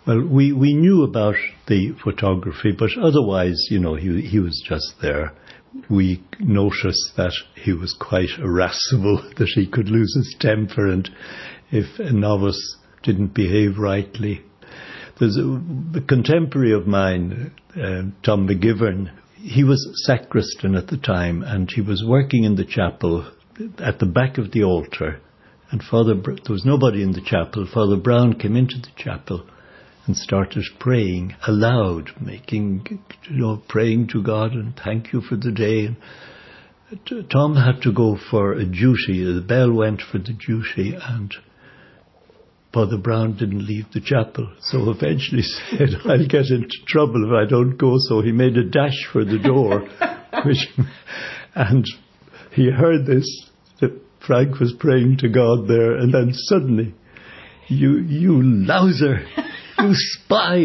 Well, we knew about the photography, but otherwise, he was just there. We noticed that he was quite irascible, that he could lose his temper, and if a novice didn't behave rightly. There's a contemporary of mine, Tom McGivern. He was sacristan at the time, and he was working in the chapel at the back of the altar. And there was nobody in the chapel. Father Brown came into the chapel and started praying aloud, praying to God and thank you for the day. And Tom had to go for a duty. The bell went for the duty, and Father Brown didn't leave the chapel. So eventually said, I'll get into trouble if I don't go. So he made a dash for the door. And he heard this, that Frank was praying to God there, and then suddenly, you louser, you spy.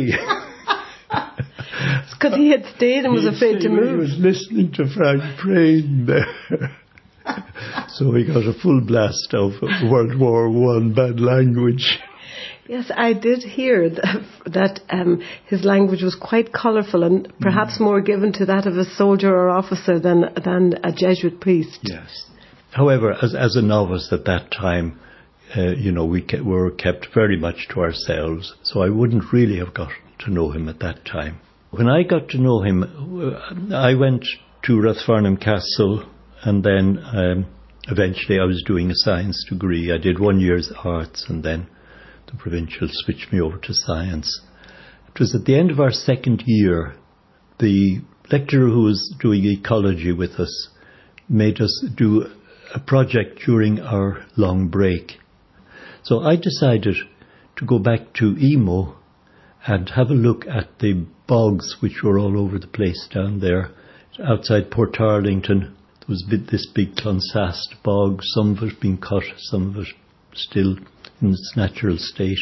It's because he had stayed and was afraid to move. He was listening to Frank praying there. So he got a full blast of World War I bad language. Yes, I did hear that his language was quite colourful and perhaps more given to that of a soldier or officer than a Jesuit priest. Yes. However, as a novice at that time, we were kept very much to ourselves, so I wouldn't really have gotten to know him at that time. When I got to know him, I went to Rathfarnham Castle, and then eventually I was doing a science degree. I did 1 year's arts, and then the provincial switched me over to science. It was at the end of our second year, the lecturer who was doing ecology with us made us do a project during our long break. So I decided to go back to Emo and have a look at the bogs which were all over the place down there. Outside Portarlington, there was this big Clonsast bog, some of it being cut, some of it still in its natural state.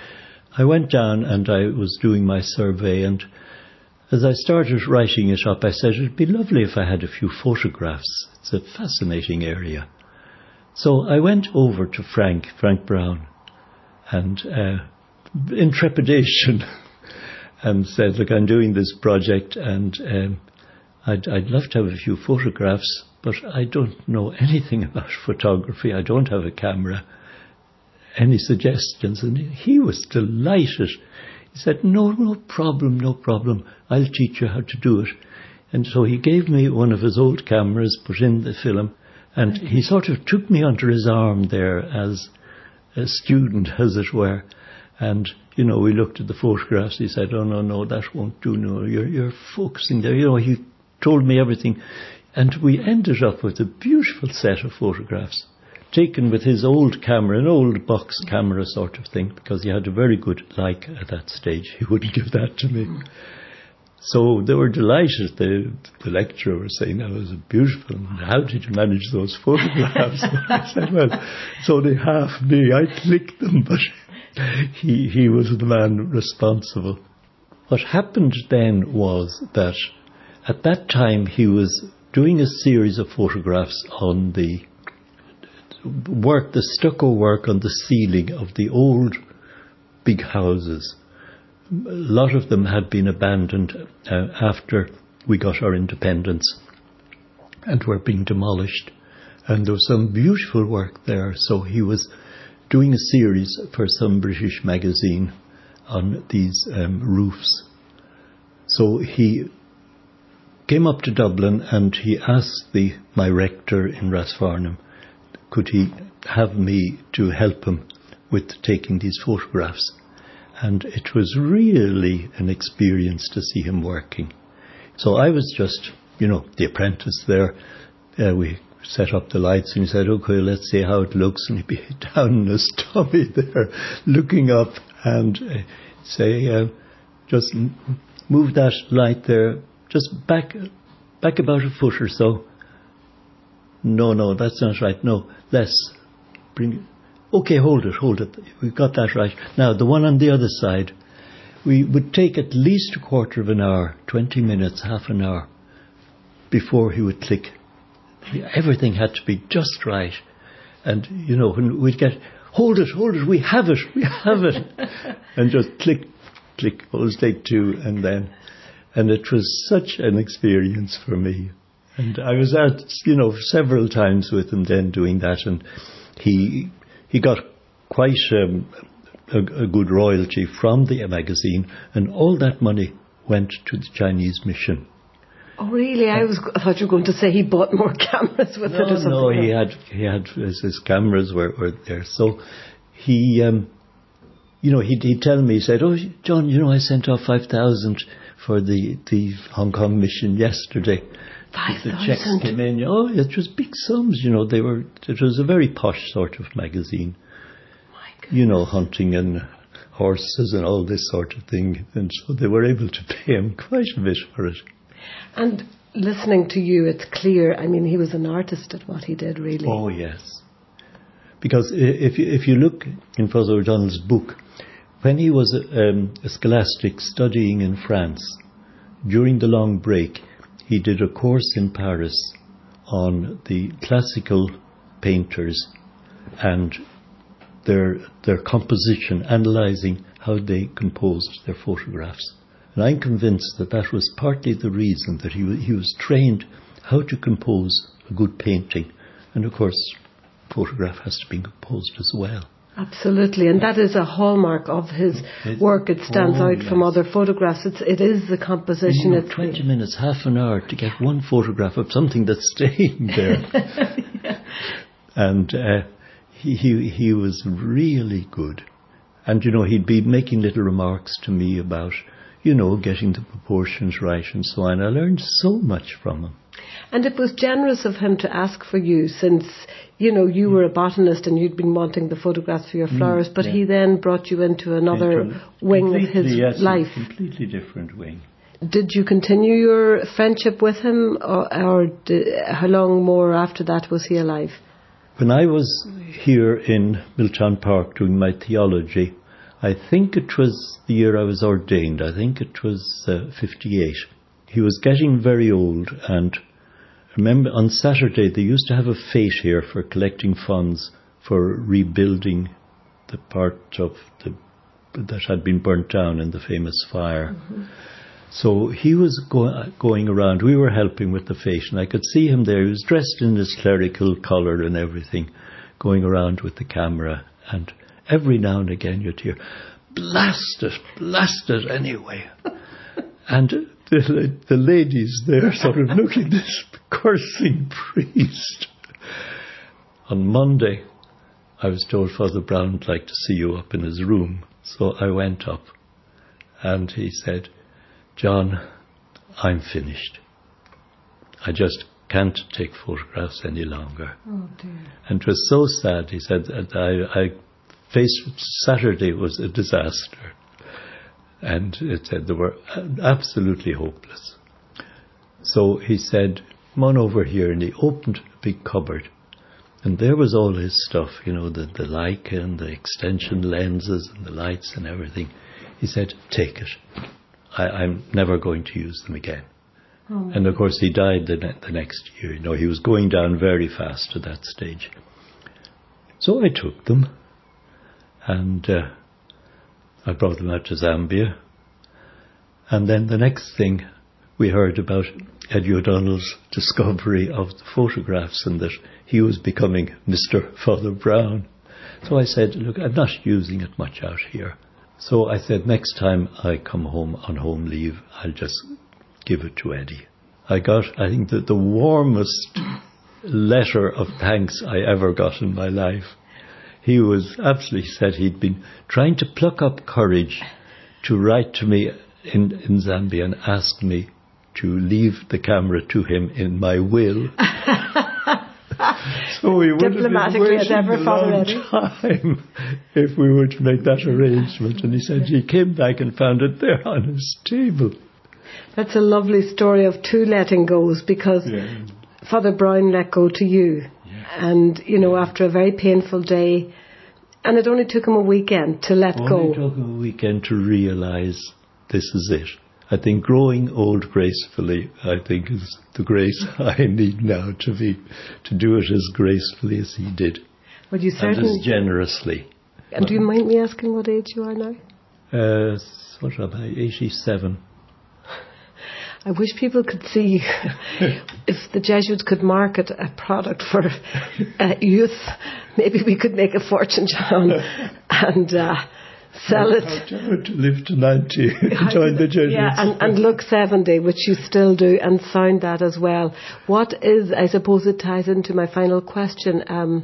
I went down and I was doing my survey, and as I started writing it up, I said it'd be lovely if I had a few photographs. It's a fascinating area. So I went over to Frank Brown, and in trepidation, and said, look, I'm doing this project, and I'd love to have a few photographs, but I don't know anything about photography. I don't have a camera. Any suggestions? And he was delighted. He said, no problem. I'll teach you how to do it. And so he gave me one of his old cameras, put in the film, and he sort of took me under his arm there as a student, as it were. And, we looked at the photographs. He said, oh, no, that won't do. No, you're focusing there. He told me everything. And we ended up with a beautiful set of photographs taken with his old camera, an old box camera sort of thing, because he had a very good Leica at that stage. He wouldn't give that to me. So they were delighted. The lecturer was saying that was beautiful. How did you manage those photographs? I said, well, it's only half me. I clicked them, but he was the man responsible. What happened then was that at that time he was doing a series of photographs on the stucco work on the ceiling of the old big houses. A lot of them had been abandoned after we got our independence and were being demolished. And there was some beautiful work there. So he was doing a series for some British magazine on these roofs. So he came up to Dublin and he asked my rector in Rathfarnham, could he have me to help him with taking these photographs. And it was really an experience to see him working. So I was just, the apprentice there. We set up the lights and he said, okay, let's see how it looks. And he'd be down in his tummy there, looking up and say, just move that light there, just back about a foot or so. No, that's not right. No, less. Bring it. Okay, hold it. We've got that right. Now, the one on the other side, we would take at least a quarter of an hour, 20 minutes, half an hour, before he would click. Everything had to be just right. And, when we'd get, hold it, we have it. And just click, click, pose, take two, and it was such an experience for me. And I was out, several times with him then doing that, and he got quite a good royalty from the magazine, and all that money went to the Chinese mission. Oh, really? I thought you were going to say he bought more cameras with it or something. No, he had his cameras were there. So he, he'd tell me, he said, "Oh, John, I sent off 5,000 for the Hong Kong mission yesterday." 5,000? The checks came in. Oh, it was big sums, it was a very posh sort of magazine. My goodness. Hunting and horses and all this sort of thing. And so they were able to pay him quite a bit for it. And listening to you, it's clear, he was an artist at what he did, really. Oh, yes. Because if you look in Father O'Donnell's book, when he was a scholastic studying in France, during the long break, he did a course in Paris on the classical painters and their composition, analysing how they composed their photographs. And I'm convinced that was partly the reason that he was trained how to compose a good painting. And of course, photograph has to be composed as well. Absolutely, and that is a hallmark of his work. It stands out from other photographs. It is the composition. 20 minutes, half an hour to get one photograph of something that's staying there. Yeah. And he was really good. And, he'd be making little remarks to me about, getting the proportions right and so on. I learned so much from him. And it was generous of him to ask for you, since, you were a botanist and you'd been wanting the photographs for your flowers, but he then brought you into another wing of his life. A completely different wing. Did you continue your friendship with him, or how long more after that was he alive? When I was here in Miltown Park doing my theology, I think it was the year I was ordained. I think it was 58. He was getting very old, and remember on Saturday they used to have a fete here for collecting funds for rebuilding the part of that had been burnt down in the famous fire. Mm-hmm. So he was going around. We were helping with the fete, and I could see him there. He was dressed in his clerical collar and everything, going around with the camera. And every now and again you'd hear, blast it anyway. And the ladies there sort of look at this cursing priest. On Monday, I was told Father Brown would like to see you up in his room. So I went up, and he said, "John, I'm finished. I just can't take photographs any longer." Oh dear. And it was so sad. He said that I faced Saturday was a disaster. And it said they were absolutely hopeless. So he said, "Come on over here," and he opened a big cupboard. And there was all his stuff, the Leica and the extension lenses and the lights and everything. He said, "Take it. I'm never going to use them again." Oh. And of course he died the next year. He was going down very fast at that stage. So I took them, and I brought them out to Zambia. And then the next thing we heard about Eddie O'Donnell's discovery of the photographs, and that he was becoming Mr. Father Brown. So I said, "Look, I'm not using it much out here." So I said, next time I come home on home leave, I'll just give it to Eddie. I got, I think, the warmest letter of thanks I ever got in my life. He was absolutely said he'd been trying to pluck up courage to write to me in Zambia and ask me to leave the camera to him in my will. So we would have been waiting a long time if we were to make that arrangement. And he said he came back and found it there on his table. That's a lovely story of two letting goes, because Father Brown let go to you. Yeah. And, after a very painful day, and it only took him a weekend to let go. It took him a weekend to realise this is it. I think growing old gracefully, is the grace I need now to do it as gracefully as he did. Well, you certainly, and as generously. And do you mind me asking what age you are now? what am I, 87. I wish people could see if the Jesuits could market a product for youth. Maybe we could make a fortune, John, and sell it. How to live to 90, join the Jesuits. Yeah, and look 70, which you still do, and sound that as well. What is, I suppose it ties into my final question,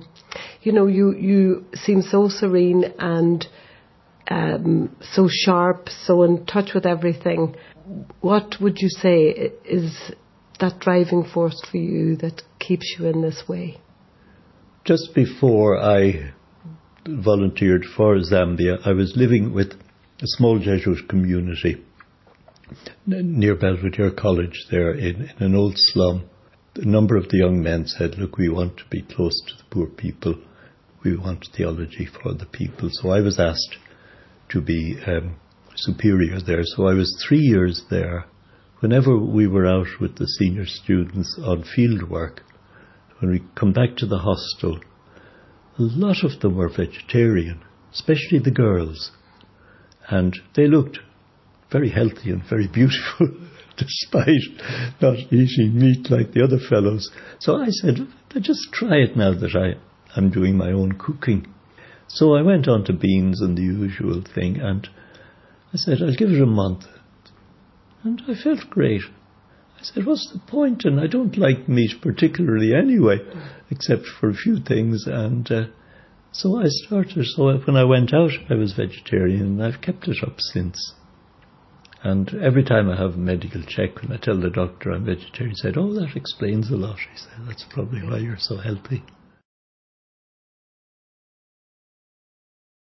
you seem so serene and so sharp, so in touch with everything. What would you say is that driving force for you that keeps you in this way? Just before I volunteered for Zambia, I was living with a small Jesuit community near Belvedere College there in an old slum. A number of the young men said, look, we want to be close to the poor people. We want theology for the people. So I was asked to be superior there. So I was 3 years there. Whenever we were out with the senior students on field work, when we come back to the hostel, a lot of them were vegetarian, especially the girls. And they looked very healthy and very beautiful, despite not eating meat like the other fellows. So I said, just try it now that I'm doing my own cooking. So I went on to beans and the usual thing, and I said, I'll give it a month. And I felt great. I said, what's the point? And I don't like meat particularly anyway, except for a few things. And so I started. So when I went out, I was vegetarian, and I've kept it up since. And every time I have a medical check, when I tell the doctor I'm vegetarian, he said, oh, that explains a lot. He said, that's probably why you're so healthy.